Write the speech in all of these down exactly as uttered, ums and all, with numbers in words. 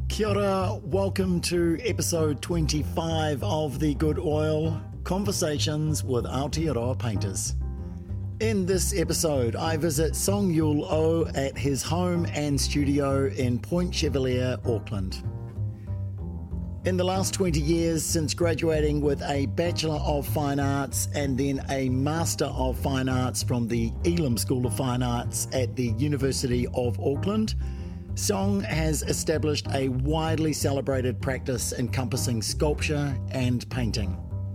Kia ora, welcome to episode twenty-five of The Good Oil, Conversations with Aotearoa Painters. In this episode, I visit Song Yul Oh at his home and studio in Point Chevalier, Auckland. In the last twenty years, since graduating with a Bachelor of Fine Arts and then a Master of Fine Arts from the Elam School of Fine Arts at the University of Auckland, Song has established a widely celebrated practice encompassing sculpture and painting.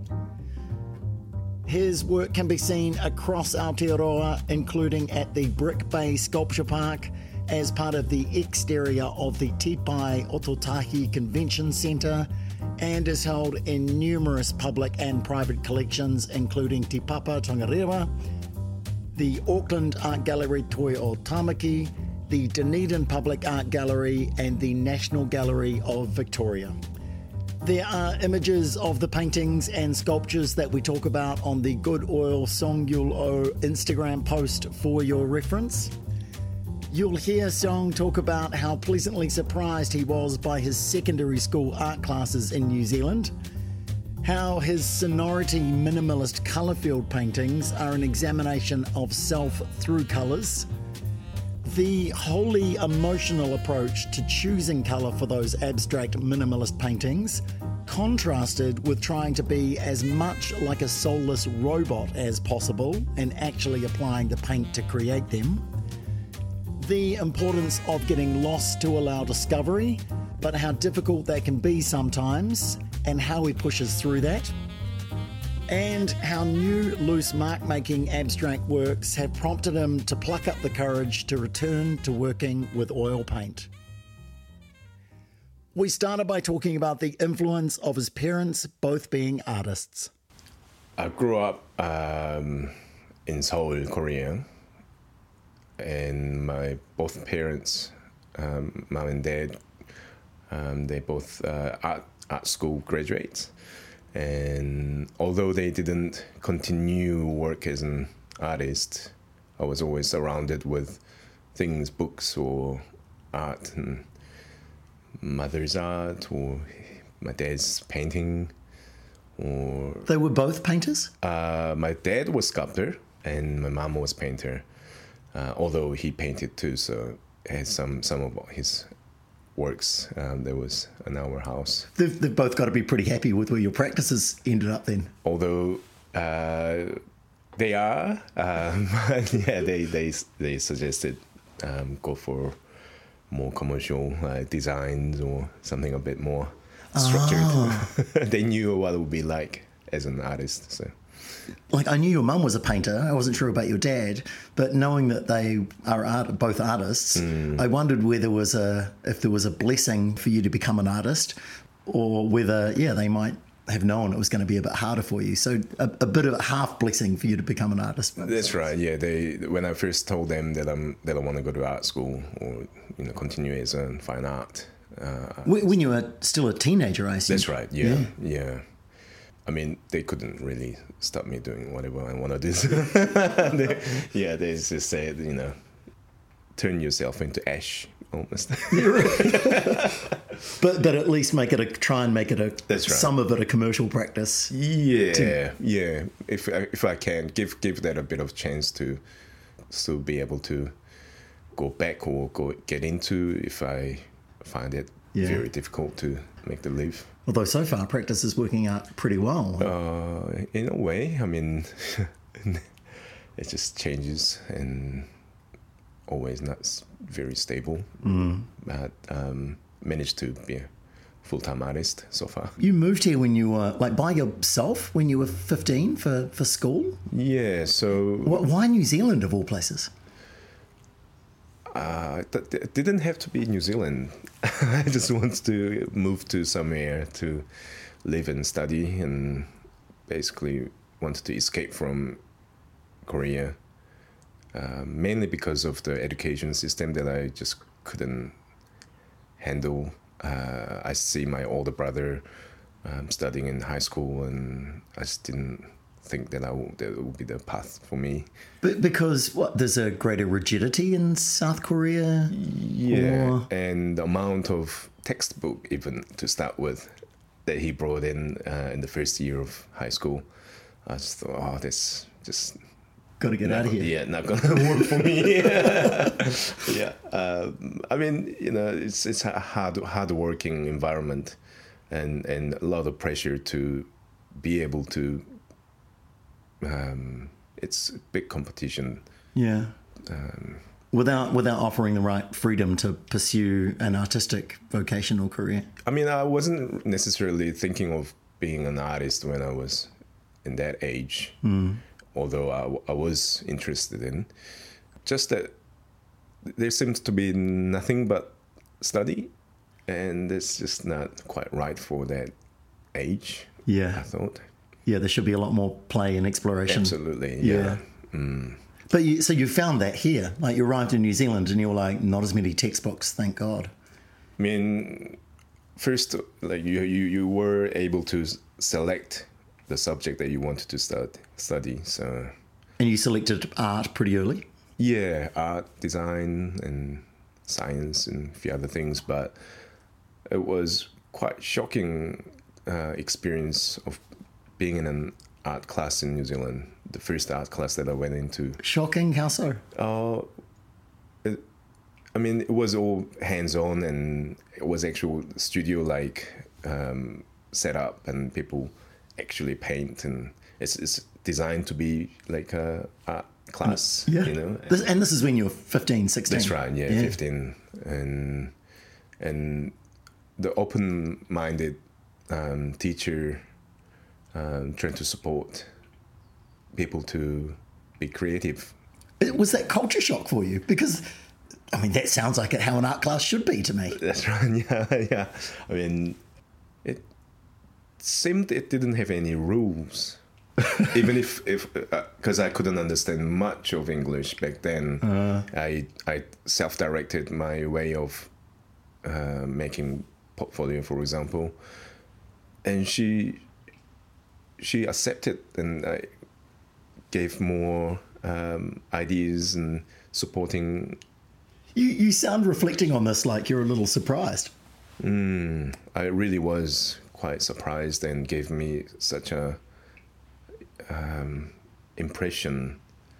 His work can be seen across Aotearoa, including at the Brick Bay Sculpture Park, as part of the exterior of the Te Pai Ototahi Convention Centre, and is held in numerous public and private collections, including Te Papa Tongarewa, the Auckland Art Gallery Toi o Tamaki, the Dunedin Public Art Gallery, and the National Gallery of Victoria. There are images of the paintings and sculptures that we talk about on the Good Oil Song Yul Oh Instagram post for your reference. You'll hear Song talk about how pleasantly surprised he was by his secondary school art classes in New Zealand, how his sonority minimalist colour-filled paintings are an examination of self through colours, the wholly emotional approach to choosing colour for those abstract minimalist paintings, contrasted with trying to be as much like a soulless robot as possible and actually applying the paint to create them, the importance of getting lost to allow discovery, but how difficult that can be sometimes, and how he pushes through that, and how new loose mark-making abstract works have prompted him to pluck up the courage to return to working with oil paint. We started by talking about the influence of his parents both being artists. I grew up um, in Seoul, Korea, and my both parents, um, mom and dad, um, they both uh, art, art school graduates. And although they didn't continue work as an artist, I was always surrounded with things, books or art, and mother's art or my dad's painting. Or They were both painters? Uh, my dad was sculptor and my mom was painter, uh, although he painted too, so has some, some of his works um, that was in our house. They've, they've both got to be pretty happy with where your practices ended up then. Although uh, they are, um, yeah, they they they suggested um, go for more commercial uh, designs or something a bit more structured. Oh. They knew what it would be like as an artist. So, like, I knew your mum was a painter. I wasn't sure about your dad, but knowing that they are art, both artists, mm. I wondered whether was a if there was a blessing for you to become an artist, or whether yeah they might have known it was going to be a bit harder for you. So a, a bit of a half blessing for you to become an artist. That's right. Yeah, they when I first told them that I'm that I want to go to art school or you know continue as a fine art. Uh, when you were still a teenager, I assume. That's right. Yeah, yeah. yeah. I mean, they couldn't really stop me doing whatever I want to do. they, yeah, they just said, you know, turn yourself into ash, almost. but but at least make it a try and make it a That's right. some of it a commercial practice. Yeah, to, yeah. If I, if I can give give that a bit of chance to still be able to go back or go get into if I find it yeah. very difficult to make the leap. Although so far practice is working out pretty well. Uh, in a way, I mean, it just changes and always not very stable. Mm. But um, managed to be a full-time artist so far. You moved here when you were, like, by yourself when you were fifteen for, for school? Yeah, so... Why New Zealand, of all places? Uh, th- it didn't have to be New Zealand. I just wanted to move to somewhere to live and study, and basically wanted to escape from Korea, uh, mainly because of the education system that I just couldn't handle. Uh, I see my older brother um, studying in high school, and I just didn't think that I will, that will be the path for me. But because what, there's a greater rigidity in South Korea? Yeah, Or... and the amount of textbook even to start with that he brought in uh, in the first year of high school, I just thought, oh, this just got to get not, out of here. Yeah, not gonna work for me. yeah, um, I mean, you know, it's it's a hard hard working environment, and and a lot of pressure to be able to. Um, it's a big competition. Yeah. Um, without without offering the right freedom to pursue an artistic vocational career. I mean, I wasn't necessarily thinking of being an artist when I was in that age, mm. although I, I was interested in. Just that there seems to be nothing but study, and it's just not quite right for that age. Yeah, I thought. Yeah, there should be a lot more play and exploration. Absolutely, yeah. yeah. Mm. But you, so you found that here, like you arrived in New Zealand and you were like, not as many textbooks, thank God. I mean, first, like you, you, you were able to select the subject that you wanted to start, study. So. And you selected art pretty early? Yeah, art, design, and science, and a few other things. But it was quite shocking uh, experience of being in an art class in New Zealand, the first art class that I went into. Shocking? How so? Uh, it, I mean, it was all hands-on, and it was actual studio-like um, setup, and people actually paint, and it's, it's designed to be like a art class, yeah. you know. This, and this is when you were fifteen, sixteen? That's right, yeah, yeah. fifteen. And, and the open-minded um, teacher Um, trying to support people to be creative. Was that culture shock for you? Because, I mean, that sounds like how an art class should be to me. That's right, yeah, yeah. I mean, it seemed it didn't have any rules. Even if, if because uh, I couldn't understand much of English back then, uh. I, I self-directed my way of uh, making portfolio, for example. And she... she accepted, and I gave more um, ideas and supporting. You you sound reflecting on this like you're a little surprised. Mm, I really was quite surprised, and gave me such a um, impression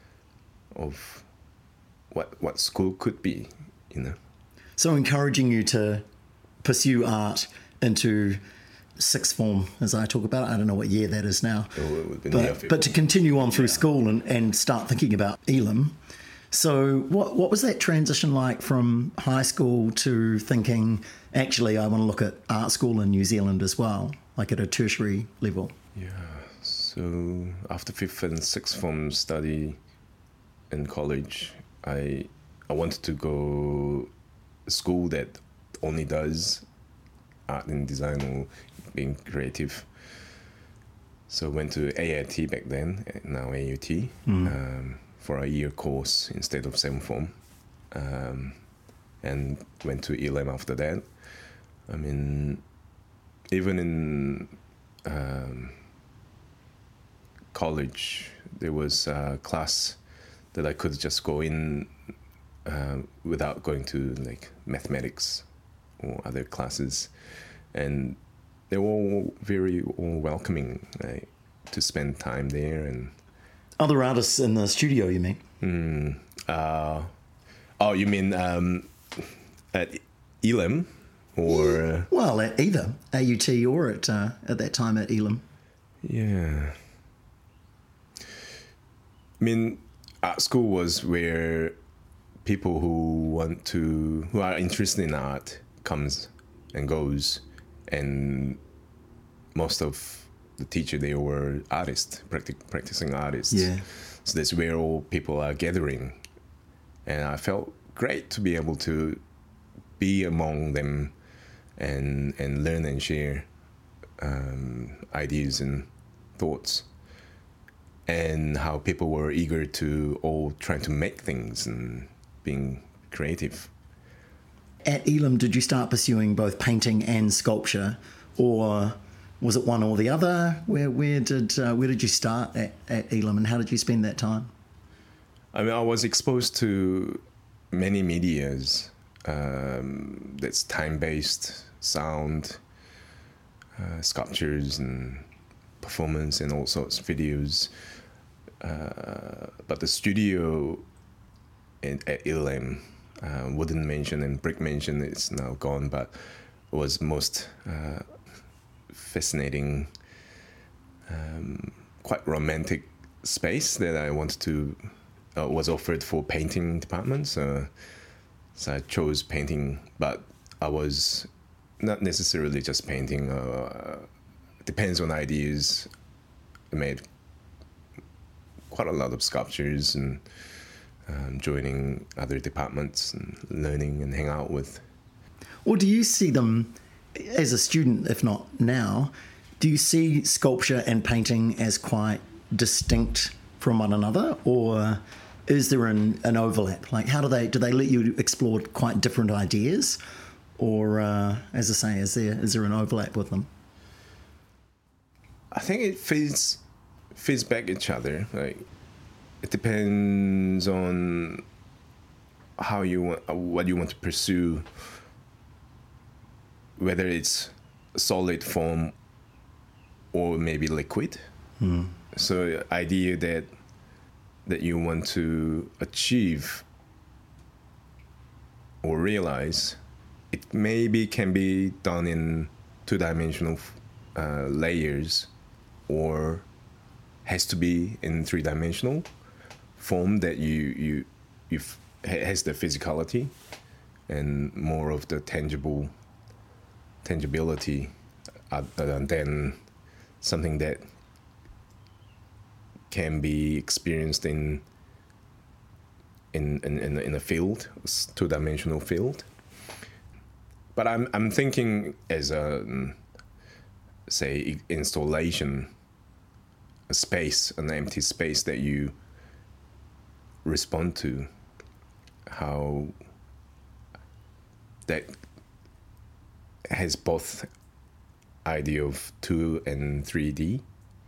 of what what school could be, you know. So encouraging you to pursue art into sixth form, as I talk about it. I don't know what year that is now. Oh, but, but to continue on through yeah. school and, and start thinking about Elam. So what what was that transition like from high school to thinking, actually, I want to look at art school in New Zealand as well, like at a tertiary level? Yeah, so after fifth and sixth form study in college, I I wanted to go to school that only does art and design or being creative. So I went to A I T back then, now A U T, mm. um, for a year course instead of seventh form, um, and went to Elam after that. I mean, even in um, college, there was a class that I could just go in uh, without going to like mathematics or other classes, and they were all very all welcoming, like, to spend time there. And other artists in the studio, you mean? Mm, uh, oh, you mean um, at Elam, or well, at either A U T or at uh, at that time at Elam? Yeah. I mean, art school was where people who want to, who are interested in art, comes and goes. And most of the teacher, they were artists, practic- practicing artists. Yeah. So that's where all people are gathering. And I felt great to be able to be among them and and learn and share um, ideas and thoughts. And how people were eager to all try to make things and being creative. At Elam, did you start pursuing both painting and sculpture, or was it one or the other? Where where did uh, where did you start at, at Elam, and how did you spend that time? I mean, I was exposed to many medias um, that's time-based, sound, uh, sculptures, and performance, and all sorts of videos. Uh, but the studio in, at Elam, uh, Wooden Mansion and Brick Mansion, it's now gone, but was most uh, fascinating, um, quite romantic space that I wanted to. Uh, was offered for painting department, so, so I chose painting, but I was not necessarily just painting. Uh, depends on ideas. I made quite a lot of sculptures and um, joining other departments and learning and hang out with. Or do you see them as a student, if not now, do you see sculpture and painting as quite distinct from one another, or is there an, an overlap? Like, how do they do they let you explore quite different ideas, or uh, as I say, is there is there an overlap with them? I think it feeds feeds back each other. Like, it depends on how you want, what you want to pursue, whether it's solid form or maybe liquid. Mm. So idea that that you want to achieve or realize, it maybe can be done in two-dimensional uh, layers, or has to be in three-dimensional form that you you you has the physicality and more of the tangible tangibility, uh, than something that can be experienced in in in in, in a field, two-dimensional field. But I'm I'm thinking as a, say, installation, a space, an empty space that you respond to, how that has both idea of two and three D.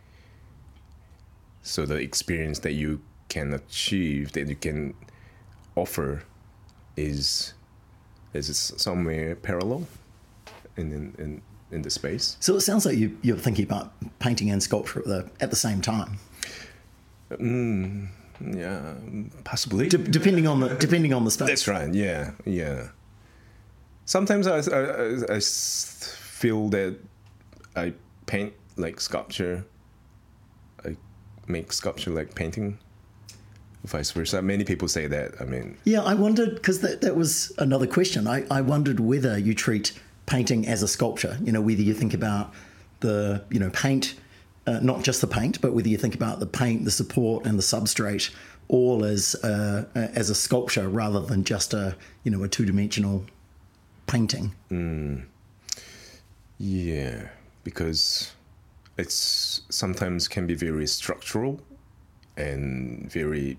So the experience that you can achieve, that you can offer, is is somewhere parallel in in, in, in the space. So it sounds like you, you're thinking about painting and sculpture at the, at the same time. Mm, yeah, possibly. De- depending on the depending on the space. That's right. Yeah, yeah. Sometimes I, I, I feel that I paint like sculpture. I make sculpture like painting. Vice versa. Many people say that. I mean, yeah, I wondered, because that, that was another question. I, I wondered whether you treat painting as a sculpture. You know, whether you think about the you know paint, uh, not just the paint, but whether you think about the paint, the support, and the substrate all as uh, as a sculpture rather than just a you know a two dimensional painting. Mm. Yeah, because it's sometimes can be very structural and very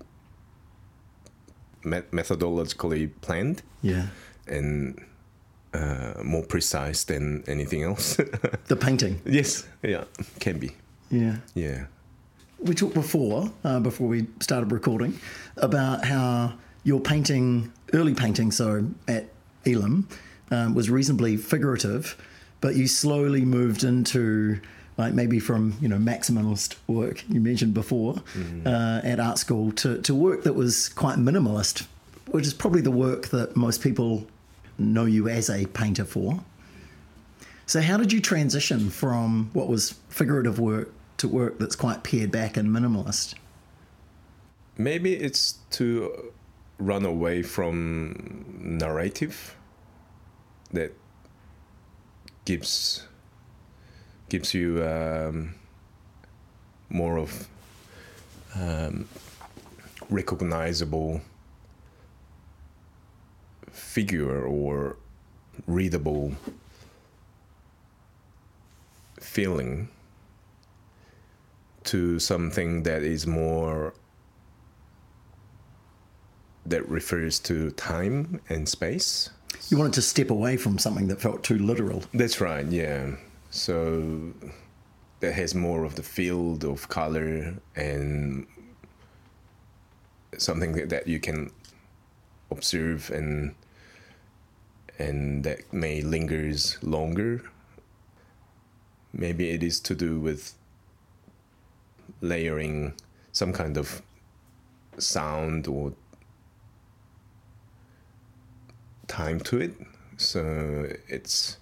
met- methodologically planned. Yeah, and uh, more precise than anything else. The painting. Yes, yeah, can be. Yeah, yeah. We talked before, uh, before we started recording, about how your painting, early painting, so at Elam, um, was reasonably figurative, but you slowly moved into, like, maybe from, you know, maximalist work you mentioned before, mm-hmm. uh, at art school to, to work that was quite minimalist, which is probably the work that most people know you as a painter for. So how did you transition from what was figurative work to work that's quite pared back and minimalist? Maybe it's to run away from narrative that gives gives you um, more of um, recognizable figure or readable feeling to something that is more, that refers to time and space. You wanted to step away from something that felt too literal. That's right, yeah. So that has more of the field of color and something that, that you can observe and and that may lingers longer. Maybe it is to do with layering some kind of sound or time to it, so it's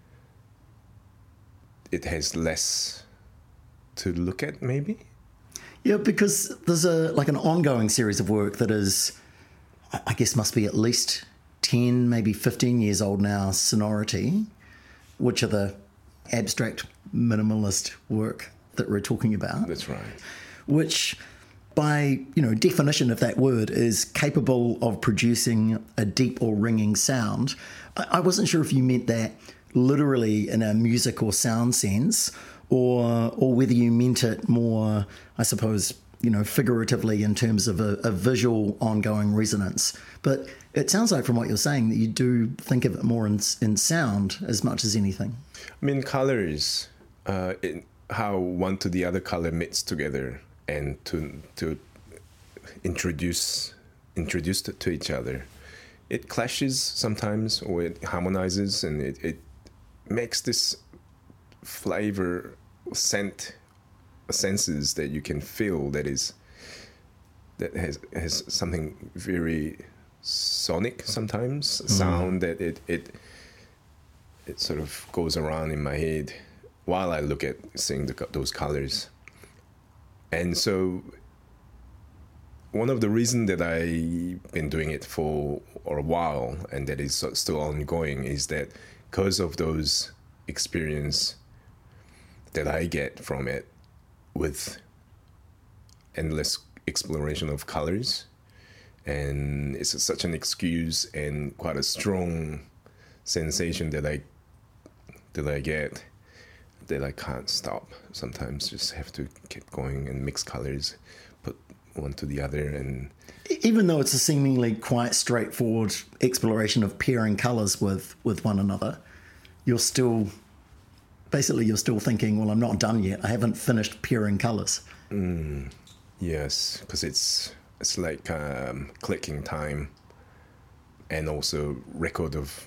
it has less to look at, maybe. Yeah, because there's a like an ongoing series of work that is, I guess, must be at least ten, maybe fifteen years old now. Sonority, which are the abstract minimalist work that we're talking about. That's right. Which, by you know definition of that word, is capable of producing a deep or ringing sound. I, I wasn't sure if you meant that literally in a music or sound sense, or or whether you meant it more, I suppose, you know, figuratively in terms of a, a visual ongoing resonance. But it sounds like from what you're saying that you do think of it more in, in sound as much as anything. I mean, colors, uh, it, how one to the other color meets together and to to introduce introduce it to each other. It clashes sometimes, or it harmonizes, and it, it makes this flavor, scent, senses that you can feel that is that has has something very sonic sometimes, mm. sound that it it it sort of goes around in my head while I look at seeing the, those colors. And so one of the reasons that I've been doing it for a while and that is still ongoing is that because of those experience that I get from it with endless exploration of colors, and it's such an excuse and quite a strong sensation that I that I get that I can't stop. Sometimes just have to keep going and mix colors, put one to the other. And even though it's a seemingly quite straightforward exploration of pairing colors with with one another, you're still basically you're still thinking, well, I'm not done yet. I haven't finished pairing colors. Mm, yes, because it's it's like um, clicking time and also record of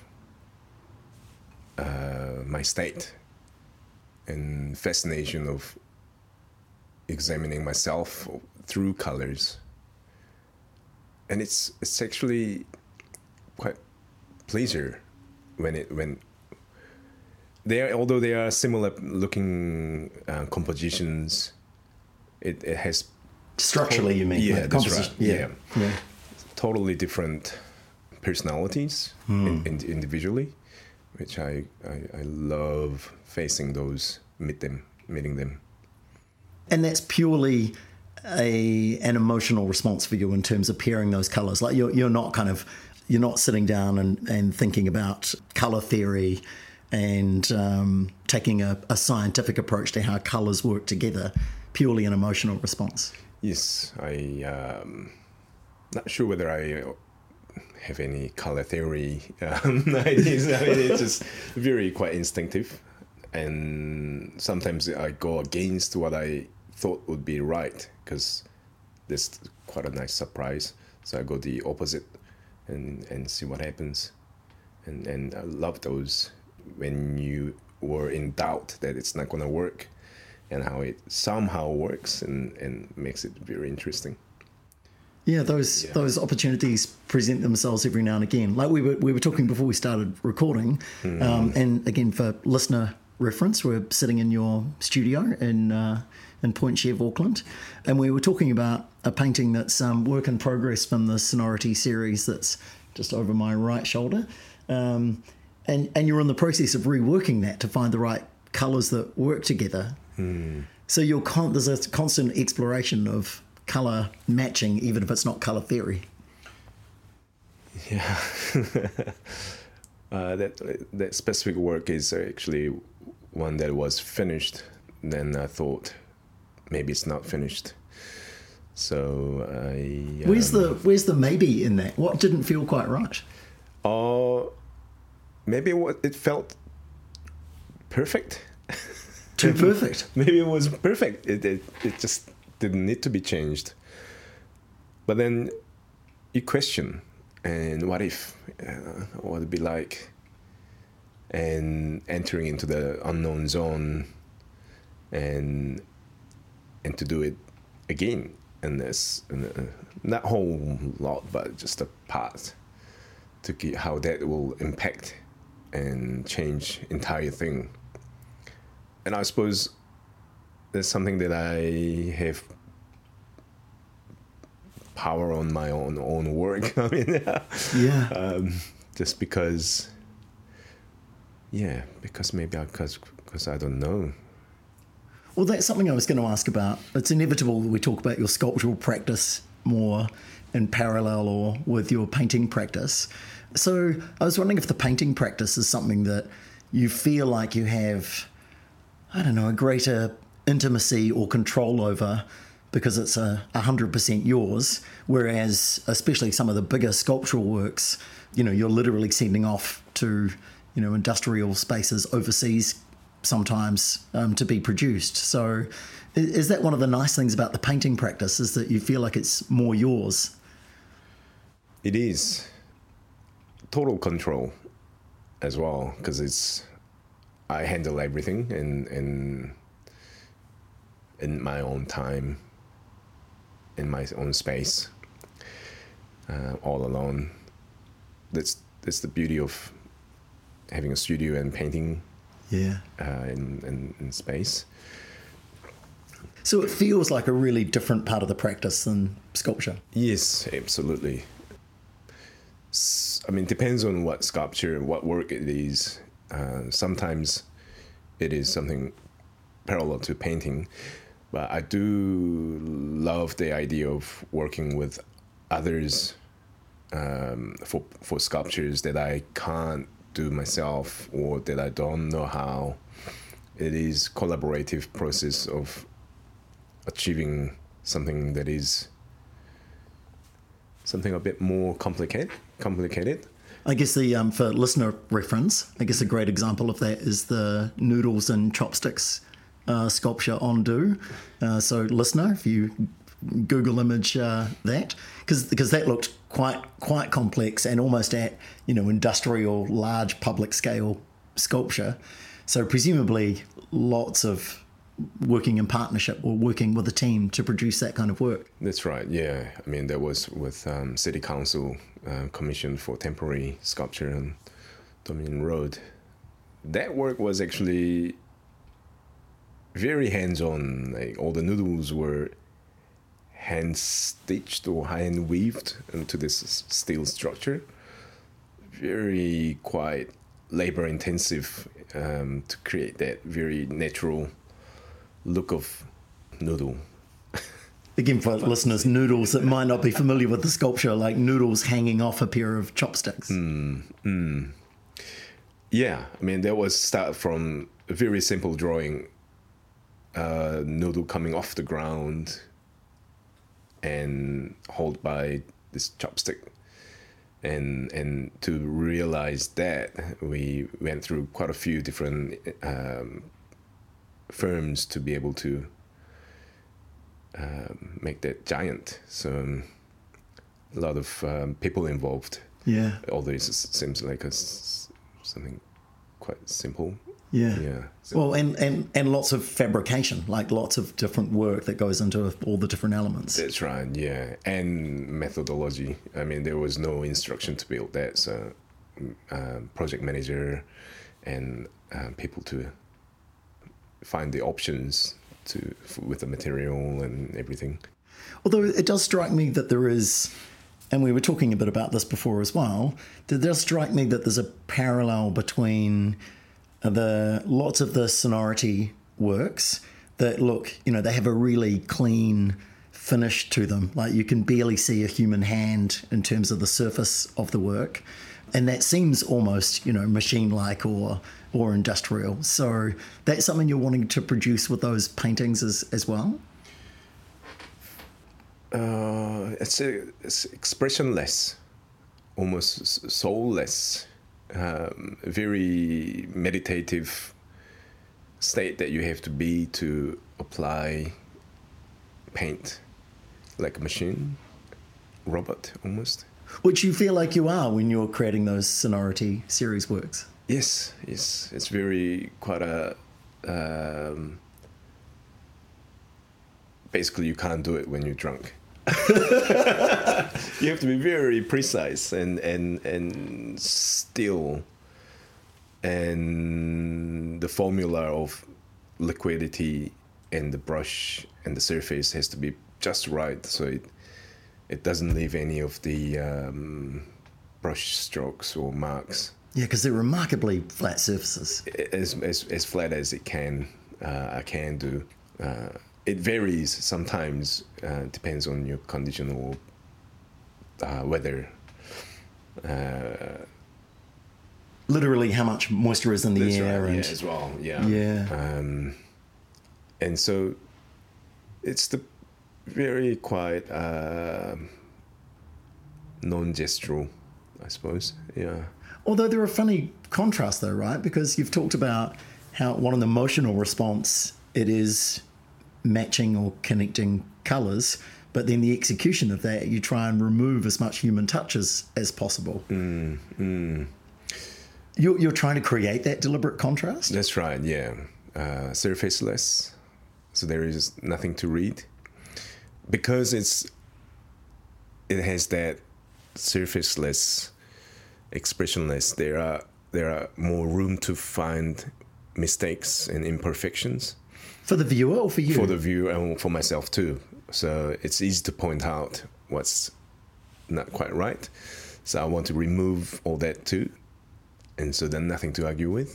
uh, my state and fascination of examining myself through colors. And it's it's actually quite pleasure when it when they are, although they are similar looking uh, compositions, it, it has structurally, you mean? Yeah, like that's right. Yeah. Yeah. yeah, totally different personalities mm. in, in, individually, which I, I I love facing those, meet them, meeting them. And that's purely a an emotional response for you in terms of pairing those colors. Like you're you're not kind of you're not sitting down and, and thinking about color theory and um, taking a, a scientific approach to how colors work together. Purely an emotional response. Yes, I um, not sure whether I have any color theory um, ideas. I mean, it's just very quite instinctive, and sometimes I go against what I thought would be right because there's quite a nice surprise. So I go the opposite and and see what happens, and and I love those when you were in doubt that it's not going to work, and how it somehow works and, and makes it very interesting. Yeah, those yeah. those opportunities present themselves every now and again. Like we were we were talking before we started recording, mm. um, and again for listener reference, we're sitting in your studio in uh, in Point Chev, Auckland, and we were talking about a painting that's um, work in progress from the Sonority series that's just over my right shoulder, um, and and you're in the process of reworking that to find the right colours that work together. Mm. So you're con- there's a constant exploration of colour matching, even if it's not colour theory. Yeah, uh, that that specific work is actually one that was finished. Then I thought maybe it's not finished. So I. Um, where's the Where's the maybe in that? What didn't feel quite right? Oh, uh, maybe what it felt perfect. too perfect. Maybe it was perfect. It, it it just didn't need to be changed. But then you question, and what if? Uh, what would it be like? And entering into the unknown zone, and and to do it again, and this and, uh, not whole lot, but just a part to get how that will impact and change entire thing. And I suppose there's something that I have power on my own own work. I mean, Yeah. um, just because, yeah, because maybe I, because because I don't know. Well, that's something I was going to ask about. It's inevitable that we talk about your sculptural practice more in parallel or with your painting practice. So I was wondering if the painting practice is something that you feel like you have, I don't know, a greater intimacy or control over because it's a one hundred percent yours, whereas especially some of the bigger sculptural works, you know, you're literally sending off to, you know, industrial spaces overseas sometimes um, to be produced. So is that one of the nice things about the painting practice, is that you feel like it's more yours? It is total control as well, because it's I handle everything in in in my own time, in my own space, uh, all alone. That's that's the beauty of having a studio and painting. Yeah. Uh, in, in in space. So it feels like a really different part of the practice than sculpture. Yes, absolutely. I mean, depends on what sculpture, what work it is. Uh, sometimes it is something parallel to painting, but I do love the idea of working with others um, for for sculptures that I can't do myself or that I don't know how. It is collaborative process of achieving something that is something a bit more complicated. Complicated. I guess the um, for listener reference, I guess a great example of that is the noodles and chopsticks uh, sculpture on Do. Uh, so, listener, if you Google image uh, that, because because that looked quite quite complex and almost at, you know, industrial, large public scale sculpture. So presumably lots of working in partnership or working with a team to produce that kind of work. That's right. Yeah, I mean that was with um, City Council uh, commission for temporary sculpture on Dominion Road. That work was actually very hands-on. Like all the noodles were hand stitched or hand weaved into this steel structure. Very quite labor intensive um, to create that very natural look of noodle. Again, for listeners, noodles that might not be familiar with the sculpture, like noodles hanging off a pair of chopsticks. Mm, mm. Yeah, I mean that was start from a very simple drawing, uh, noodle coming off the ground and held by this chopstick, and and to realize that, we went through quite a few different um, firms to be able to um, make that giant. So um, a lot of um, people involved. Yeah. Although it seems like a, something quite simple. Yeah. Yeah. So, well, and, and, and lots of fabrication, like lots of different work that goes into all the different elements. that's right, yeah. And methodology. I mean, there was no instruction to build that. So uh, project manager and uh, people to find the options to with the material and everything. Although it does strike me that there is, and we were talking a bit about this before as well, that it does strike me that there's a parallel between the lots of the sonority works that look, you know, they have a really clean finish to them. Like you can barely see a human hand in terms of the surface of the work. And that seems almost, you know, machine-like or or industrial. So that's something you're wanting to produce with those paintings as, as well? Uh, it's, a, it's expressionless, almost soulless, um, very meditative state that you have to be to apply paint, like a machine, robot almost. Which you feel like you are when you're creating those Sonority series works. Yes, yes, it's very quite a. Um, basically, you can't do it when you're drunk. You have to be very precise and and and still, and the formula of liquidity and the brush and the surface has to be just right, so it it doesn't leave any of the um, brush strokes or marks. Yeah, because they're remarkably flat surfaces. As as as flat as it can, uh, I can do. Uh, it varies sometimes. Uh, depends on your condition or uh, weather. Uh, Literally, how much moisture is in the that's air, right, and yeah, as well. Yeah. yeah. Um, and so, it's the very quite uh, non-gestural, I suppose. Yeah. Although there are funny contrasts, though, right? Because you've talked about how what an emotional response it is matching or connecting colours, but then the execution of that, you try and remove as much human touch as, as possible. Mm, mm. You're, you're trying to create that deliberate contrast? That's right, yeah. Uh, surfaceless, so there is nothing to read. Because it's it has that surfaceless, expressionless, there are there are more room to find mistakes and imperfections. For the viewer or for you? For the viewer and for myself too. So it's easy to point out what's not quite right. So I want to remove all that too. And so then nothing to argue with.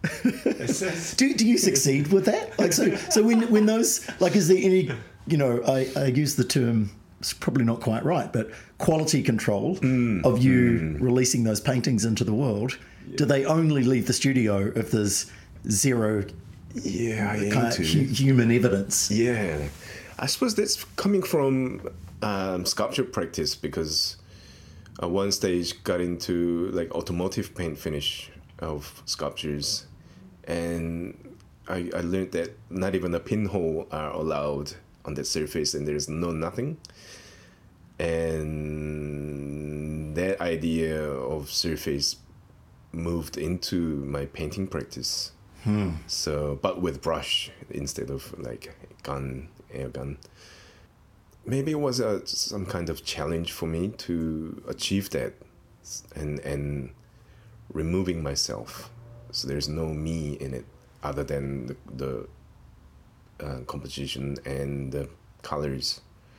do, do you succeed with that? Like so so when when those, like, is there any, you know, I, I use the term, it's probably not quite right, but quality control mm, of you mm. releasing those paintings into the world. Yeah. Do they only leave the studio if there's zero yeah, kind of hu- human evidence? Yeah. I suppose that's coming from um, sculpture practice, because at one stage got into like automotive paint finish of sculptures, and I, I learned that not even a pinhole are allowed on that surface, and there's no nothing. And that idea of surface moved into my painting practice. Hmm. So, but with brush instead of like gun, air gun. Maybe it was a, some kind of challenge for me to achieve that, and and removing myself. So there's no me in it other than the, the uh, composition and the colors.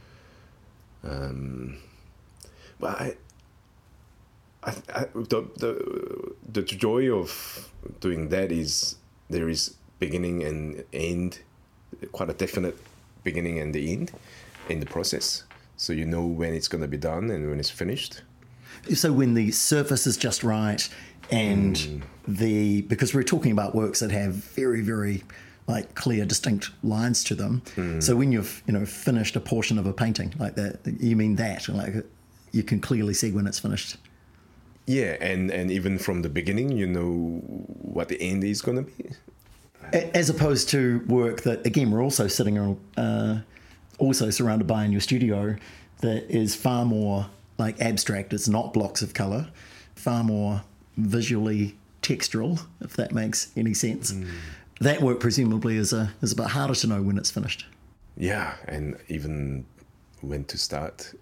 Um, but I, I, I the, the the joy of doing that is there is beginning and end, quite a definite beginning and the end in the process. So you know when it's going to be done and when it's finished. So when the surface is just right, and mm. the because we're talking about works that have very, very like clear, distinct lines to them. Mm. So when you've you know finished a portion of a painting like that, you mean that like you can clearly see when it's finished. Yeah, and, and even from the beginning, you know what the end is going to be. As opposed to work that, again, we're also sitting on, uh, also surrounded by in your studio, that is far more like abstract. It's not blocks of colour, far more visually textural, if that makes any sense. Mm. That work presumably is a is a bit harder to know when it's finished. Yeah, and even when to start.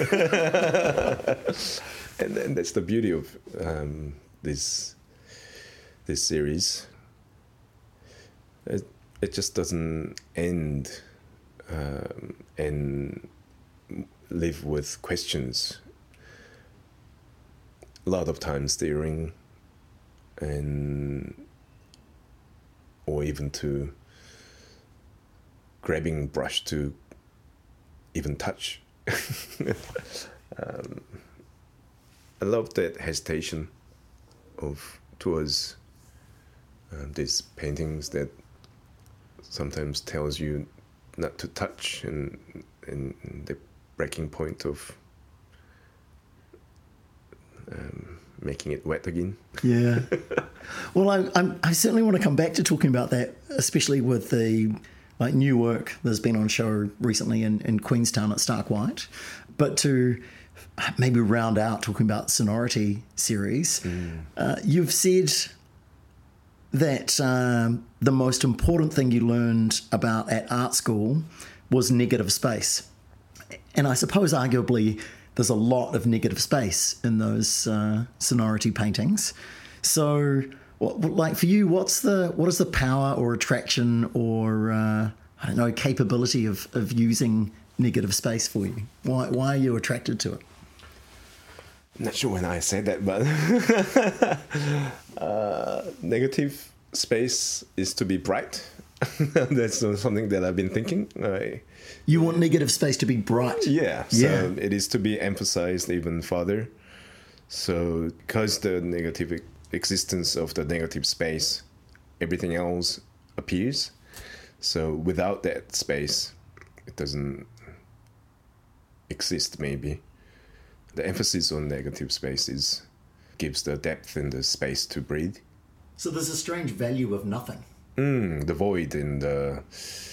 and, and that's the beauty of um, this this series. It, it just doesn't end um, and live with questions. A lot of times staring, and or even to grabbing brush to even touch. um, I love that hesitation of towards um, these paintings that sometimes tells you not to touch, and, and the breaking point of um, making it wet again. Yeah. Well, I, I'm, I certainly want to come back to talking about that, especially with the like new work that's been on show recently in, in Queenstown at Stark White. But to maybe round out talking about Sonority series, mm. uh, you've said that um, the most important thing you learned about at art school was negative space. And I suppose arguably there's a lot of negative space in those uh, Sonority paintings. So, what, like for you, what's the what is the power or attraction or uh, I don't know capability of, of using negative space for you? Why why are you attracted to it? Not sure when I said that, but uh, negative space is to be bright. That's something that I've been thinking. I, you want negative space to be bright? Yeah. So yeah. It is to be emphasized even further. So because the negative existence of the negative space, everything else appears. So without that space, it doesn't exist maybe. The emphasis on negative spaces gives the depth and the space to breathe. So there's a strange value of nothing. Mm, the void and the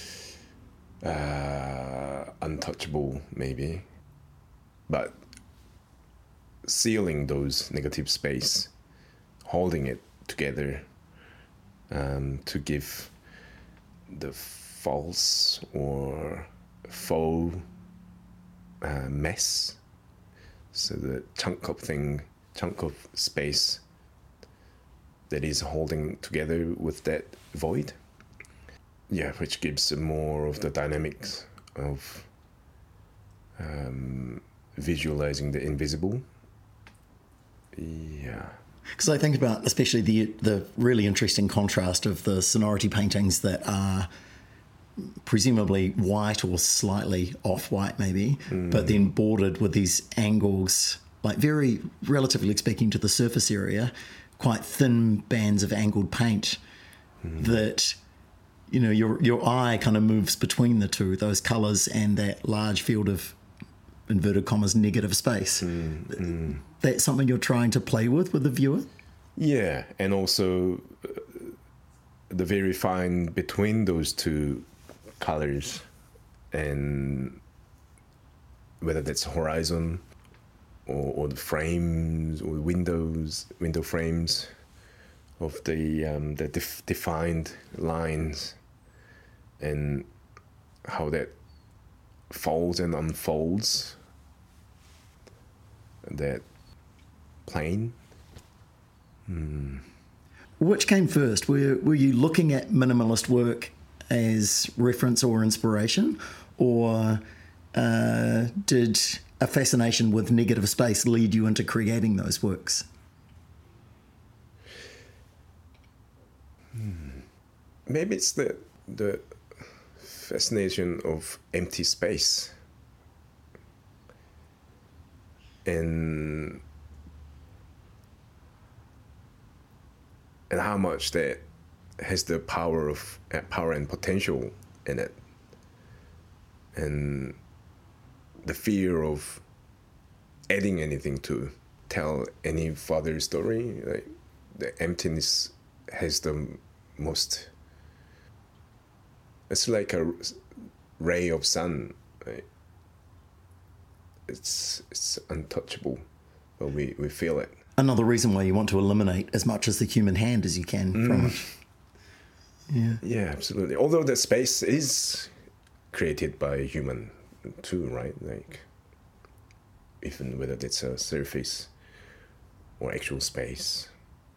uh, untouchable, maybe. But sealing those negative space, holding it together um, to give the false or faux uh, mess. So the chunk of thing, chunk of space that is holding together with that void. Yeah, which gives more of the dynamics of um, visualizing the invisible. Yeah. Because I think about especially the the really interesting contrast of the Sonority paintings that are presumably white or slightly off-white maybe, mm. but then bordered with these angles, like very, relatively speaking to the surface area, quite thin bands of angled paint mm. that, you know, your your eye kind of moves between the two, those colours and that large field of, inverted commas, negative space. Mm. Mm. That's something you're trying to play with with the viewer? Yeah, and also uh, the very fine between those two colors, and whether that's horizon or, or the frames or the windows, window frames of the um, the def- defined lines, and how that folds and unfolds that plane. Hmm. Which came first? Were were you looking at minimalist work as reference or inspiration, or uh, did a fascination with negative space lead you into creating those works? Hmm. Maybe it's the the fascination of empty space and and how much that has the power of uh, power and potential in it, and the fear of adding anything to tell any further story. Like the emptiness has the most. It's like a ray of sun. Right? It's it's untouchable, but we, we feel it. Another reason why you want to eliminate as much as the human hand as you can mm. from it. Yeah. Yeah, absolutely. Although the space is created by human too, right? Like, even whether it's a surface or actual space.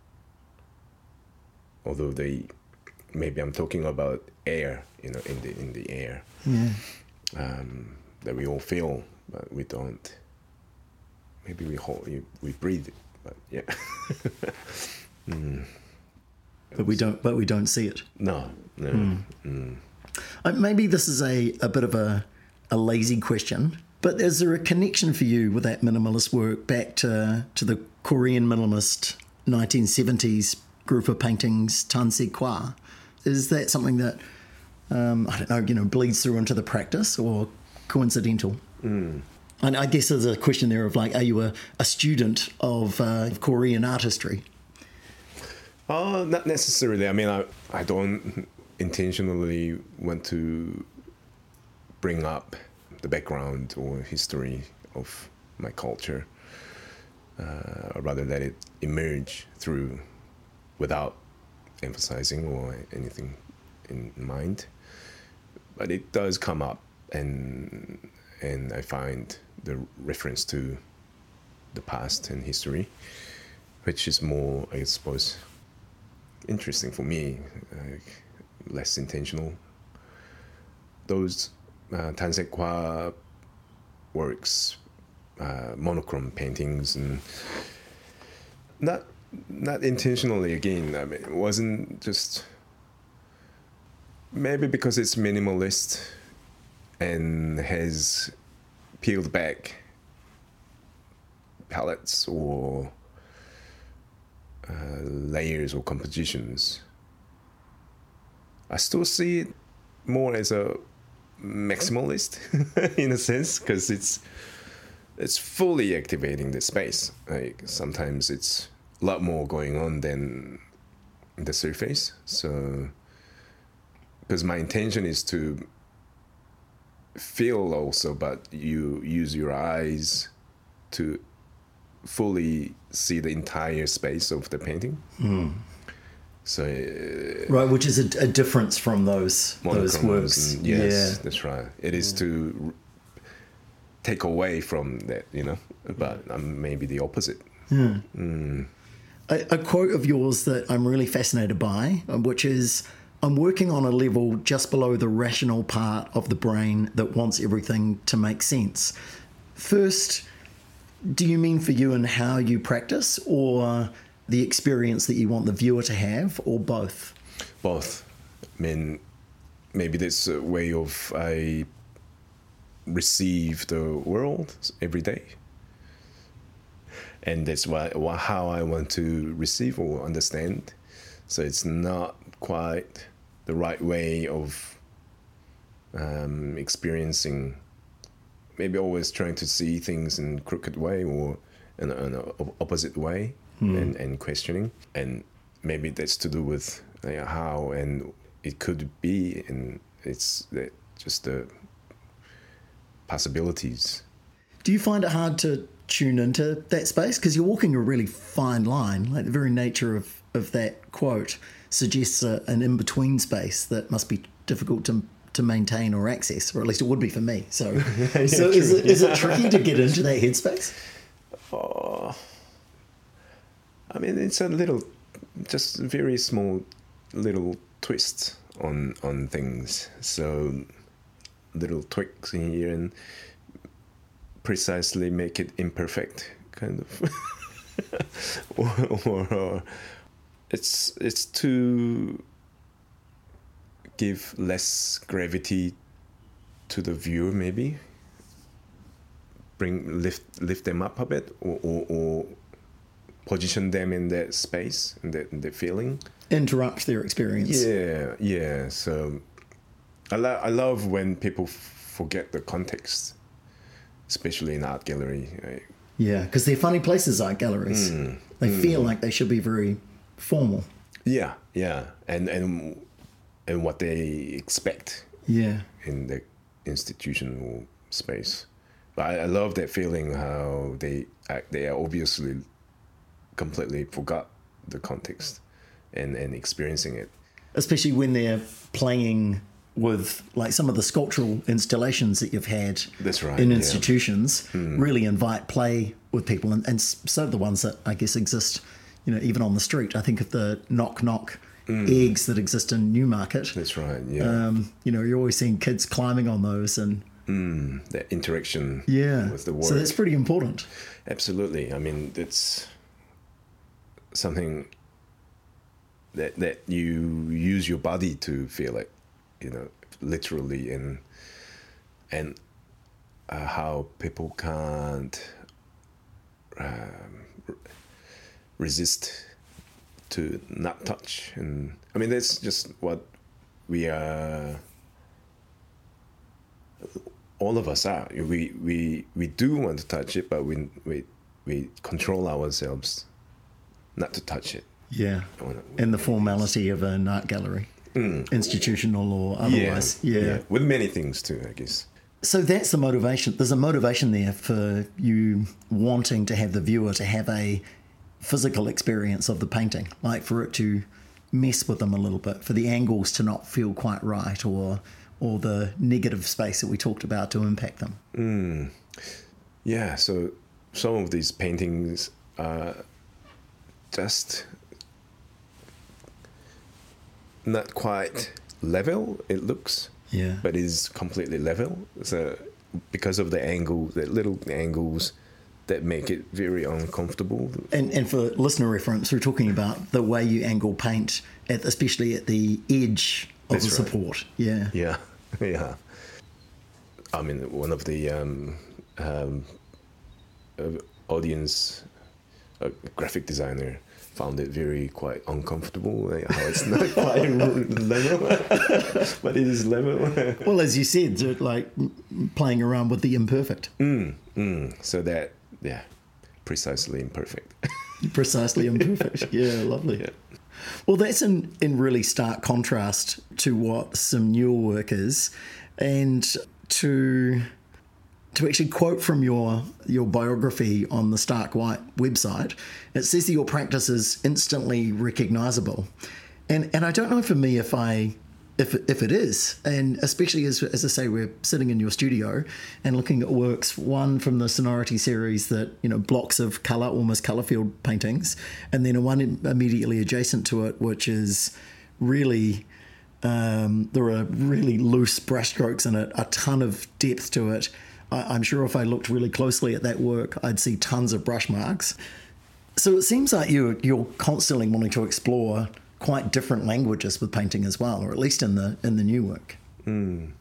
Although they, maybe I'm talking about air, you know, in the in the air. Yeah. Um, that we all feel, but we don't. Maybe we hold, we breathe it, but yeah. mm. But we don't. But we don't see it. No, no. Mm. Mm. Uh, maybe this is a, a bit of a, a lazy question, but is there a connection for you with that minimalist work back to to the Korean minimalist nineteen seventies group of paintings, Tan Se Kwa? Is that something that um, I don't know, you know, bleeds through into the practice, or coincidental? Mm. And I guess there's a question there of like, are you a, a student of uh, Korean art history? Uh, not necessarily. I mean, I, I don't intentionally want to bring up the background or history of my culture, uh, or rather let it emerge through without emphasizing or anything in mind. But it does come up, and and I find the reference to the past and history, which is more, I suppose, interesting for me, like, less intentional. Those uh, Tansekwa works, uh, monochrome paintings, and not not intentionally. Again, I mean, it wasn't just maybe because it's minimalist and has peeled back palettes or uh, layers or compositions. I still see it more as a maximalist in a sense, because it's it's fully activating the space. Like sometimes it's a lot more going on than the surface. So, because my intention is to feel also, but you use your eyes to fully see the entire space of the painting. Mm. So uh, right, which is a, a difference from those those works. And yes, yeah. That's right. It is to r- take away from that, you know, but um, maybe the opposite. Yeah. Mm. A, a quote of yours that I'm really fascinated by, which is, "I'm working on a level just below the rational part of the brain that wants everything to make sense." First, do you mean for you and how you practice, or the experience that you want the viewer to have, or both? Both. I mean, maybe that's a way of I receive the world every day. And that's why, how I want to receive or understand. So it's not quite the right way of um, experiencing, maybe always trying to see things in a crooked way or in an opposite way. Hmm. and, and questioning. And maybe that's to do with uh, how and it could be, and it's that just the possibilities. Do you find it hard to tune into that space? Because you're walking a really fine line. Like the very nature of, of that quote suggests a, an in-between space that must be difficult to to maintain or access, or at least it would be for me. So, yeah, so is it, is it tricky to get into that headspace? Oh, I mean, it's a little, just very small little twists on on things. So little tweaks in here and precisely make it imperfect, kind of. or, or, or it's it's to give less gravity to the viewer, maybe. Bring lift lift them up a bit, or or, or position them in that space, in that, in that feeling. Interrupt their experience. Yeah, yeah. So I, lo- I love when people f- forget the context, especially in art gallery. Right? Yeah, because they're funny places, art galleries. Mm, they mm. feel like they should be very formal. Yeah, yeah. And and and what they expect. Yeah. In the institutional space. But I, I love that feeling how they act, they are obviously completely forgot the context and, and experiencing it. Especially when they're playing with like some of the sculptural installations that you've had. That's right, in yeah. institutions, mm. really invite play with people. And, and so do the ones that I guess exist, you know, even on the street. I think of the knock knock mm. eggs that exist in Newmarket. That's right, yeah. Um, you know, you're always seeing kids climbing on those and mm, that interaction yeah. with the work. So that's pretty important. Absolutely. I mean, it's something that that you use your body to feel it, you know, literally, and and uh, how people can't um, resist to not touch. And I mean, that's just what we are. All of us are. We we we do want to touch it, but we we we control ourselves not to touch it. Yeah, and the formality of an art gallery, mm. institutional or otherwise. Yeah, yeah, yeah, with many things too, I guess. So that's the motivation. There's a motivation there for you wanting to have the viewer to have a physical experience of the painting, like for it to mess with them a little bit, for the angles to not feel quite right, or or the negative space that we talked about to impact them. Mm. Yeah, so some of these paintings are just not quite level, it looks. Yeah. But it's completely level. So because of the angle, the little angles that make it very uncomfortable. And and for listener reference, we're talking about the way you angle paint, at, especially at the edge of That's the right. support. Yeah. Yeah, yeah. I mean, one of the um, um, uh, audience, uh, graphic designer, found it very quite uncomfortable, like how it's not quite level, but it is level. Well, as you said, like playing around with the imperfect. Mm, mm. So that, yeah, precisely imperfect. Precisely imperfect. Yeah, lovely. Yeah. Well, that's in, in really stark contrast to what some newer work is, and to to actually quote from your your biography on the Stark White website, it says that your practice is instantly recognisable, and and I don't know for me if I if if it is, and especially as as I say, we're sitting in your studio and looking at works, one from the Sonority series that, you know, blocks of colour, almost colour field paintings, and then a one immediately adjacent to it, which is really. Um, there are really loose brushstrokes in it, a ton of depth to it. I, I'm sure if I looked really closely at that work, I'd see tons of brush marks. So it seems like you're, you're constantly wanting to explore quite different languages with painting as well, or at least in the in the new work. Mm.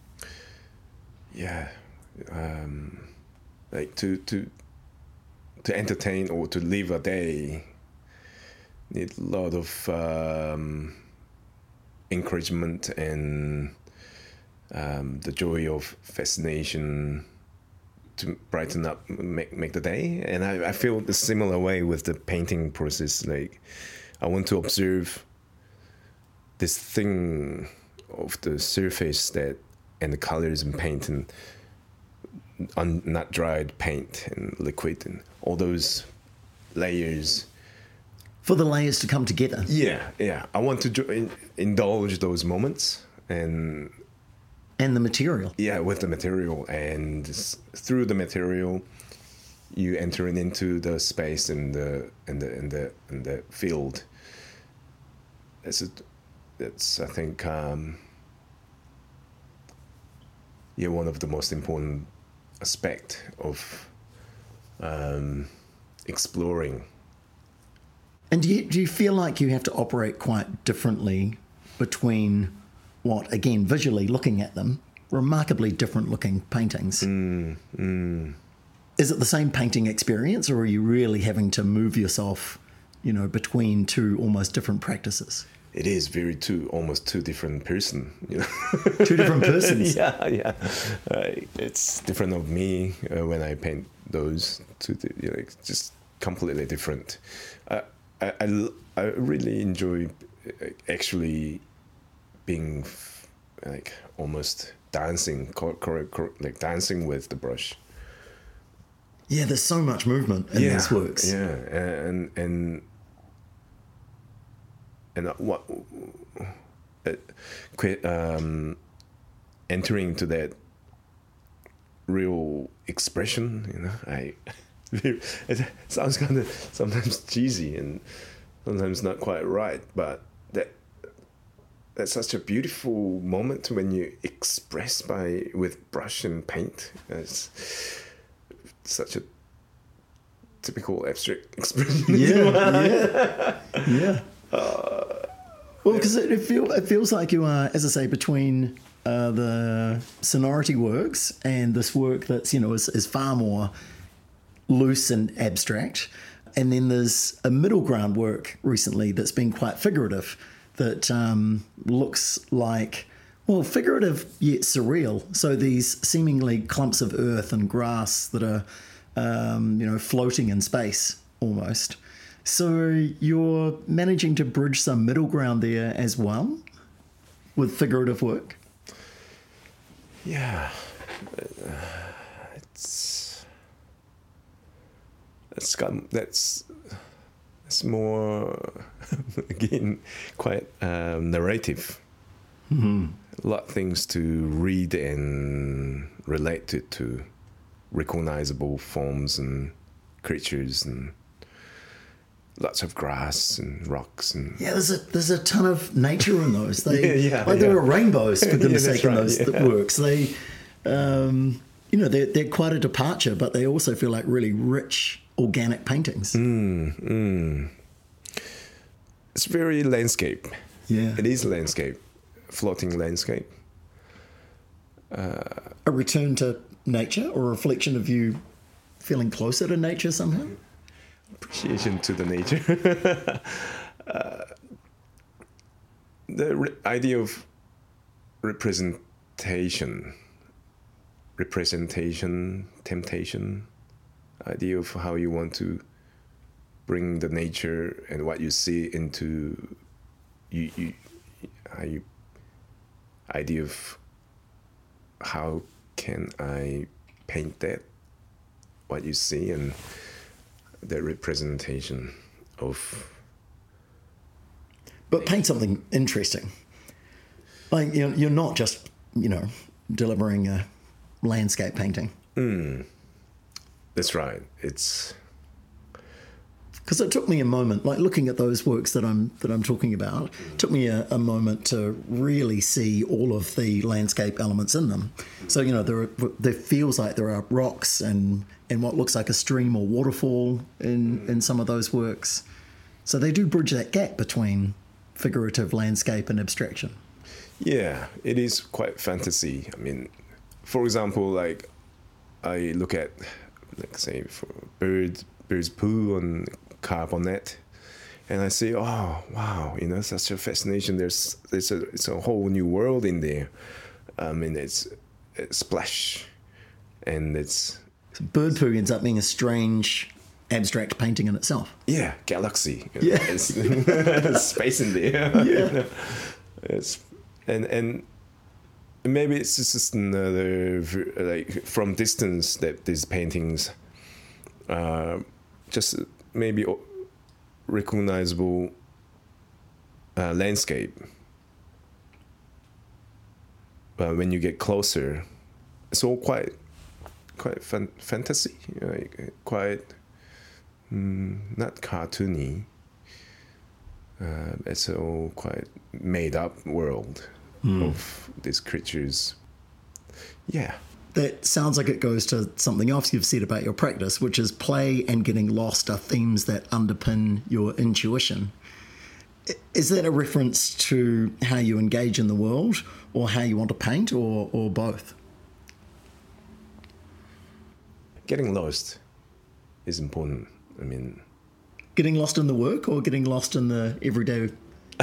Yeah, um, like to to to entertain or to live a day need a lot of um, encouragement and um, the joy of fascination to brighten up, make make the day. And I, I feel the similar way with the painting process. Like I want to observe this thing of the surface that and the colors and paint and un, not dried paint and liquid and all those layers. For the layers to come together. Yeah, yeah. I want to jo- in, indulge those moments and and the material. Yeah, with the material, and s- through the material, you entering into the space and the and the and the and the field. That's a, that's I think um, yeah, one of the most important aspect of um, exploring. And do you, do you feel like you have to operate quite differently between what, again, visually looking at them, remarkably different looking paintings? Mm, mm. Is it the same painting experience, or are you really having to move yourself, you know, between two almost different practices? It is very two, almost two different person, you know. Two different persons. Yeah, yeah. Uh, it's different of me uh, when I paint those. Two, you know, it's just completely different. Uh, I, I, I really enjoy actually being like almost dancing, correct, correct, like dancing with the brush. Yeah, there's so much movement in yeah, these works. Yeah, and and and what uh, um, entering into that real expression, you know, I. It sounds kind of sometimes cheesy and sometimes not quite right, but that that's such a beautiful moment when you express by with brush and paint. It's such a typical abstract expression. Yeah, yeah, yeah. Uh, well, because it, it feels it feels like you are, as I say, between uh, the Sonority works and this work that's, you know, is, is far more loose and abstract, and then there's a middle ground work recently that's been quite figurative, that um, looks like, well, figurative yet surreal. So these seemingly clumps of earth and grass that are, um, you know, floating in space almost. So you're managing to bridge some middle ground there as well with figurative work? Yeah. Uh, it's it's got that's it's more again quite um, narrative. Mm-hmm. A lot of things to read and relate it to recognizable forms and creatures and lots of grass and rocks and yeah. There's a there's a ton of nature in those. They yeah, yeah, like yeah. there are rainbows for goodness yeah, sake in right, those yeah. works. They, um, you know, they're they're quite a departure, but they also feel like really rich organic paintings. Mm, mm. It's very landscape. Yeah, it is landscape, floating landscape. Uh, a return to nature or a reflection of you feeling closer to nature somehow? Appreciation to the nature. uh, the re- idea of representation, representation, temptation, idea of how you want to bring the nature and what you see into you, you how you idea of how can I paint that, what you see, and the representation of. But paint something interesting. Like, you know, you're not just, you know, delivering a landscape painting. Mm, that's right. It's because it took me a moment, like looking at those works that I'm that I'm talking about, it took me a, a moment to really see all of the landscape elements in them. So, you know, there are, there feels like there are rocks and, and what looks like a stream or waterfall in, in some of those works. So they do bridge that gap between figurative landscape and abstraction. Yeah, it is quite fantasy. I mean, for example, like I look at, like say, for bird, bird's poo on Carbonet, and I say, oh wow, you know, such a fascination. There's there's a it's a whole new world in there. I mean, it's, it's splash, and it's so bird poo ends up being a strange abstract painting in itself. Yeah, galaxy. Yeah, it's space in there. Yeah, you know? It's and and maybe it's just another like from distance that these paintings, uh, just maybe recognizable uh, landscape. But when you get closer, it's all quite quite fan- fantasy, like quite mm, not cartoony. Uh, it's all quite made up world mm. of these creatures. Yeah. That sounds like it goes to something else you've said about your practice, which is play and getting lost are themes that underpin your intuition. Is that a reference to how you engage in the world or how you want to paint, or, or both? Getting lost is important. I mean... Getting lost in the work or getting lost in the everyday...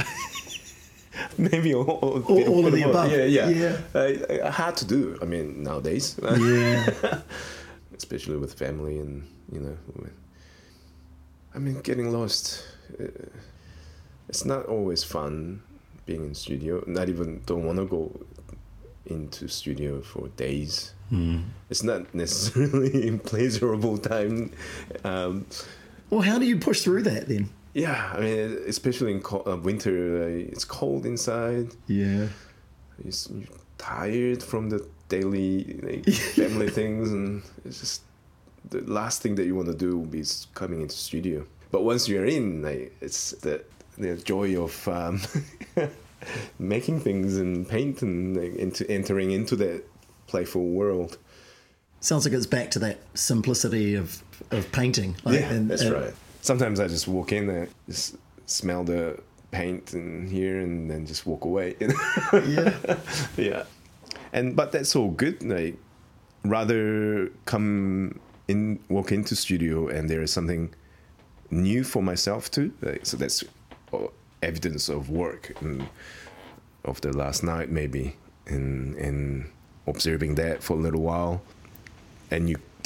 Maybe all, all, all, all of the above. Yeah, yeah. yeah. Uh, hard to do. I mean, nowadays. Yeah. Especially with family and, you know. I mean, getting lost. Uh, it's not always fun being in studio. Not even don't want to go into studio for days. Mm. It's not necessarily in pleasurable time. Um, well, how do you push through that then? Yeah, I mean, especially in co- uh, winter, uh, it's cold inside. Yeah, you're, you're tired from the daily like, family things, and it's just the last thing that you want to do will be coming into studio. But once you're in, like, it's the the joy of um, making things and paint and like, into entering into that playful world. Sounds like it's back to that simplicity of of painting. Like, yeah, and, that's and, right. Sometimes I just walk in and just smell the paint in here and then just walk away. You know? Yeah. Yeah. And but that's all good. Like rather come in, walk into studio and there is something new for myself too. Like, so that's evidence of work and of the last night maybe, and and observing that for a little while, and you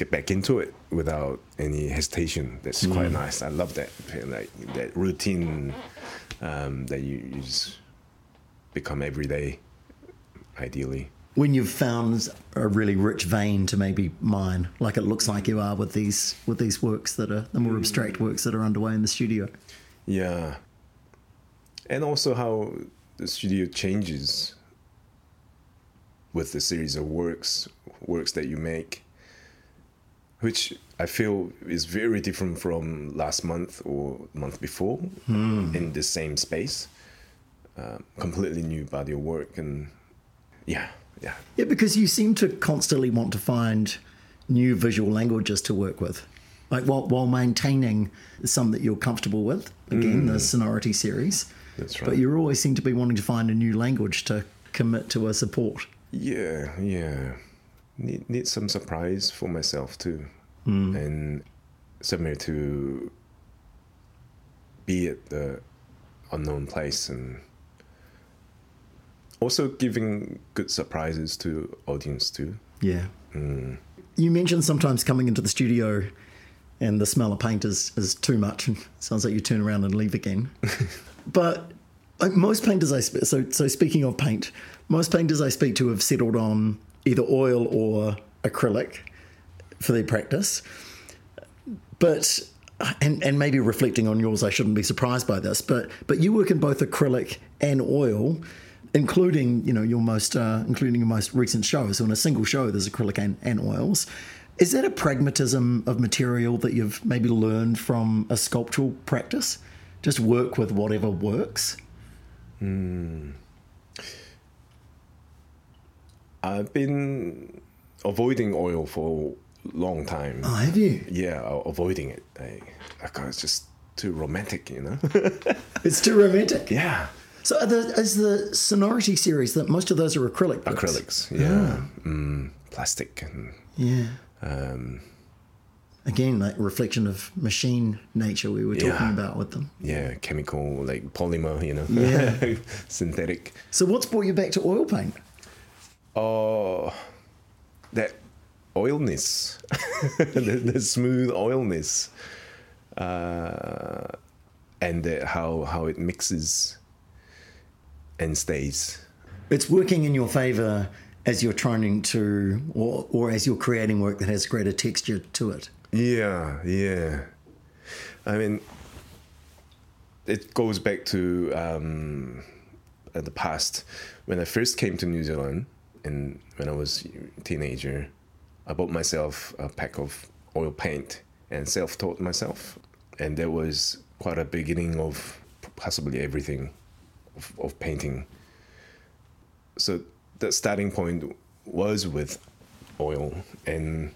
get back into it without any hesitation. That's mm. quite nice. I love that, like that routine um, that you, you just become every day, ideally. When you've found a really rich vein to maybe mine, like it looks like you are with these with these works that are the more abstract works that are underway in the studio. Yeah, and also how the studio changes with the series of works, works that you make, which I feel is very different from last month or month before mm. in the same space. Uh, completely new body of work, and yeah, yeah. Yeah, because you seem to constantly want to find new visual languages to work with, like while, while maintaining some that you're comfortable with. Again, mm. the Sonority series. That's right. But you always seem to be wanting to find a new language to commit to a support. Yeah, yeah. Need need some surprise for myself too, mm. and somewhere to be at the unknown place, and also giving good surprises to audience too. Yeah. Mm. You mentioned sometimes coming into the studio and the smell of paint is, is too much. Sounds like you turn around and leave again. But like most painters I sp- so so speaking of paint, most painters I speak to have settled on either oil or acrylic for their practice. But and and maybe reflecting on yours, I shouldn't be surprised by this. But but you work in both acrylic and oil, including you know your most uh, including your most recent show. So in a single show, there's acrylic and, and oils. Is that a pragmatism of material that you've maybe learned from a sculptural practice? Just work with whatever works? Mm. I've been avoiding oil for a long time. Oh, have you? Yeah, avoiding it. I, I it's just too romantic, you know? It's too romantic? Yeah. So are the, is the Sonority series, that most of those are acrylic books? Acrylics, yeah. Oh. Mm, plastic. And, yeah. Um, Again, like reflection of machine nature we were talking yeah. about with them. Yeah, chemical, like polymer, you know, yeah. synthetic. So what's brought you back to oil paint? Oh, uh, that oilness, the, the smooth oilness, uh, and the, how how it mixes and stays. It's working in your favour as you're trying to, or or as you're creating work that has greater texture to it. Yeah, yeah. I mean, it goes back to um, the past. When I first came to New Zealand, and when I was a teenager, I bought myself a pack of oil paint and self-taught myself. And that was quite a beginning of possibly everything of, of painting. So the starting point was with oil, and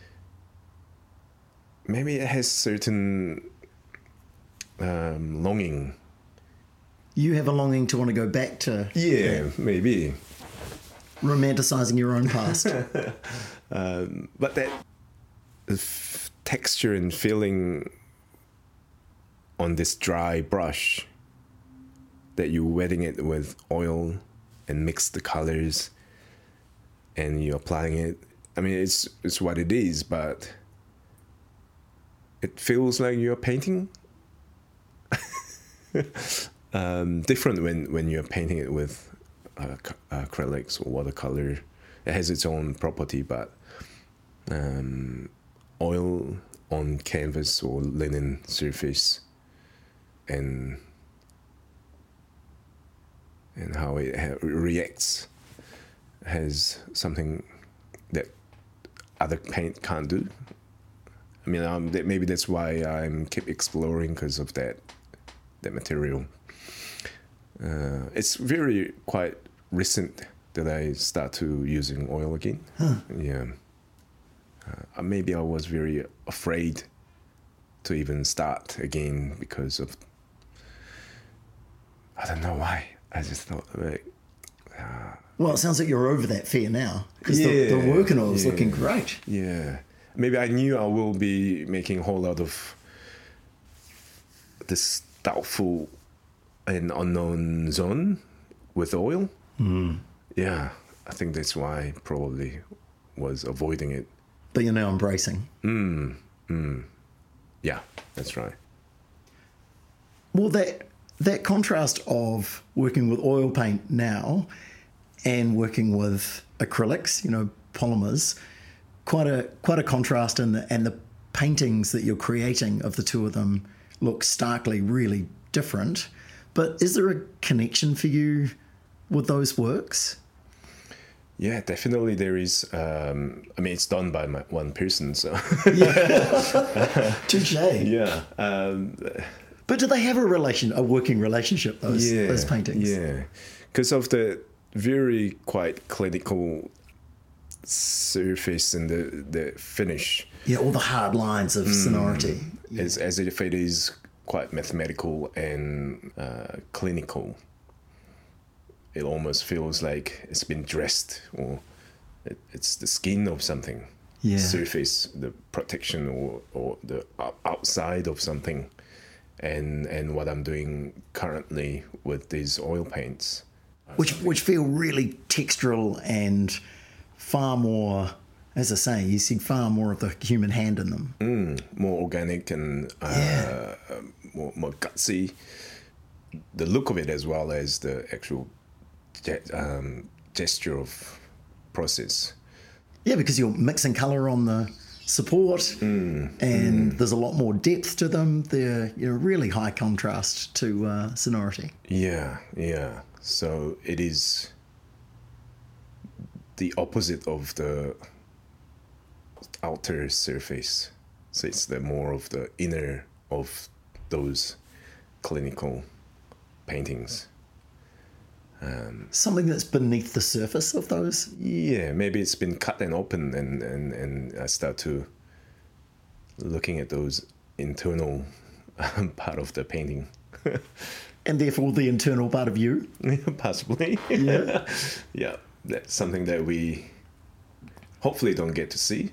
maybe it has certain um, longing. You have a longing to want to go back to... Yeah, maybe. Romanticising your own past. um, but that f- texture and feeling on this dry brush, that you're wetting it with oil and mix the colors and you're applying it. I mean, it's it's what it is, but it feels like you're painting. um, different when, when you're painting it with uh, acrylics or watercolor. It has its own property, but um, oil on canvas or linen surface, and and how it ha- reacts has something that other paint can't do. I mean, um, that maybe that's why I'm keep exploring, because of that that material. Uh, it's very quite recent that I start to using oil again. Huh. Yeah. Uh, maybe I was very afraid to even start again because of, I don't know why. I just thought, like, uh, well, it sounds like you're over that fear now, because yeah, the, the work and all is yeah, looking great. Yeah. Maybe I knew I will be making a whole lot of this doubtful and unknown zone with oil. Mm. Yeah, I think that's why I probably was avoiding it. but you're now embracing. Mm, mm. Yeah, that's right. Well, that that contrast of working with oil paint now and working with acrylics, you know, polymers, quite a quite a contrast, in the, and the paintings that you're creating of the two of them look starkly really different. But is there a connection for you with those works? Yeah, definitely there is. Um, I mean, it's done by my, one person, so. Yeah. Touche. Yeah. Um, but do they have a relation, a working relationship, those, yeah, those paintings? Yeah. Because of the very quite clinical surface and the, the finish. Yeah, all the hard lines of sonority. Mm, as, as if it is quite mathematical and uh, clinical. It almost feels like it's been dressed, or it, it's the skin of something. Yeah. Surface, the protection, or, or the outside of something. And and what I'm doing currently with these oil paints. Which which feel really textural and far more, as I say, you see far more of the human hand in them. Mm, more organic and uh, Yeah. more, more gutsy. The look of it, as well as the actual ge- um, gesture of process. Yeah, because you're mixing colour on the support, Mm, and mm. there's a lot more depth to them. They're, you know, really high contrast to uh, sonority. Yeah, yeah. So it is the opposite of the outer surface. So it's the more of the inner of those clinical paintings. Um, Something that's beneath the surface of those. yeah, maybe it's been cut and open, and, and, and I start to looking at those internal part of the painting. And therefore the internal part of you. Possibly. Yeah. Yeah, that's something that we hopefully don't get to see.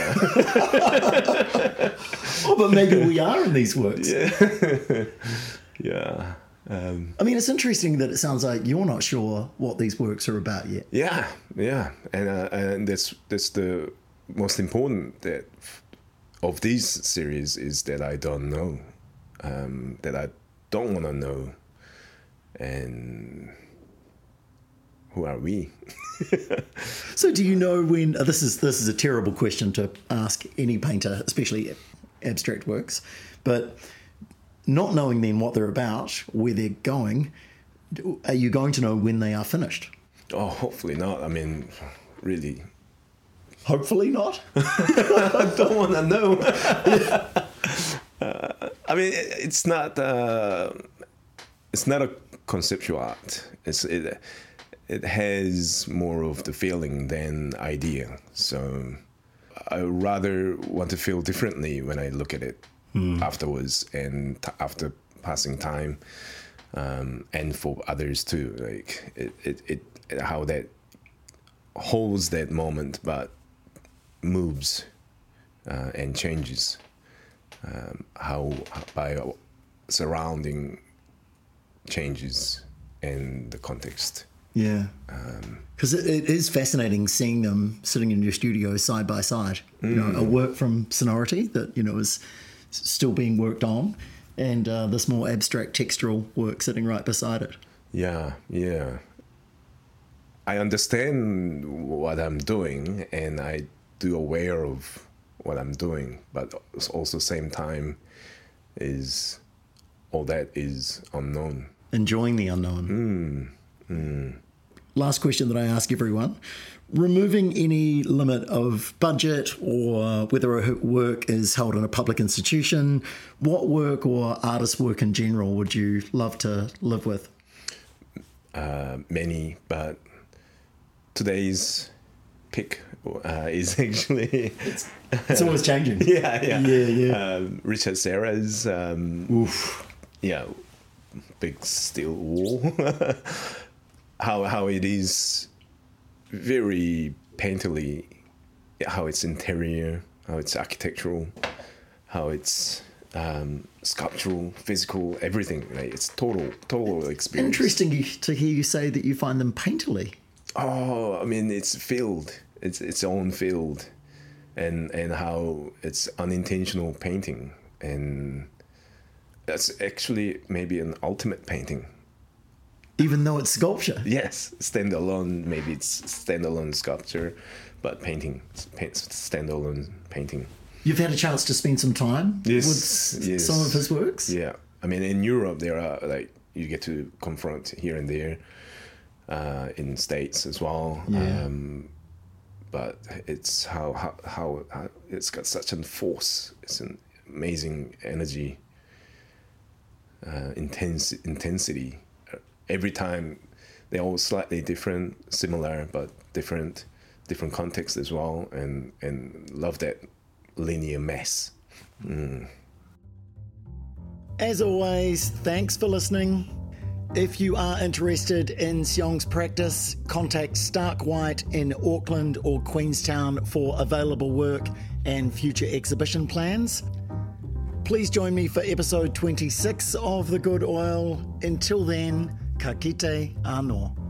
Oh, but maybe we are in these works. Yeah. Yeah. Um, I mean, it's interesting that it sounds like you're not sure what these works are about yet. yeah, yeah, and uh, and that's that's the most important that of these series is that I don't know, um, that I don't want to know, and who are we? So, do you know when? Uh, this is this is a terrible question to ask any painter, especially abstract works, but not knowing then what they're about, where they're going, are you going to know when they are finished? Oh, hopefully not. I mean, really. Hopefully not. I don't want to know. uh, I mean, it, it's not. Uh, it's not a conceptual art. It's it. It has more of the feeling than idea. So I rather want to feel differently when I look at it mm. afterwards, and t- after passing time, um, and for others too. Like it, it, it, how that holds that moment, but moves uh, and changes. Um, how by surrounding changes and the context. Yeah, because um, it, it is fascinating seeing them sitting in your studio side by side. Mm. You know, a work from Sonority that, you know, is still being worked on, and uh, this more abstract textural work sitting right beside it. Yeah, yeah. I understand what I'm doing, and I do aware of what I'm doing, but also same time is all that is unknown. Enjoying the unknown. Mm. Mm. Last question that I ask everyone. Removing any limit of budget or whether a work is held in a public institution, what work or artist work in general would you love to live with? Uh, many, but today's pick uh, is actually... It's, it's always changing. yeah, yeah. Yeah, yeah. Um, Richard Serra's... Um, Oof. Yeah, big steel wall. how how it is very painterly, how it's interior, how it's architectural, how it's um, sculptural, physical, everything. Like it's total, total experience. Interesting to hear you say that you find them painterly. Oh, I mean, it's field. It's its own field. and and how it's unintentional painting, and that's actually maybe an ultimate painting. Even though it's sculpture? Yes, standalone, maybe it's standalone sculpture, but painting, standalone painting. You've had a chance to spend some time yes, with yes. some of his works? Yeah. I mean, in Europe, there are, like, you get to confront here and there, uh, in States as well. Yeah. Um, but it's how, how, how, how it's got such a force. It's an amazing energy, uh, intense intensity. Every time they're all slightly different, similar but different, different context as well, and and love that linear mass. Mm. As always, thanks for listening. If you are interested in Seong's practice, contact Stark White in Auckland or Queenstown for available work and future exhibition plans. Please join me for episode twenty-six of The Good Oil. Until then, ka kite anō.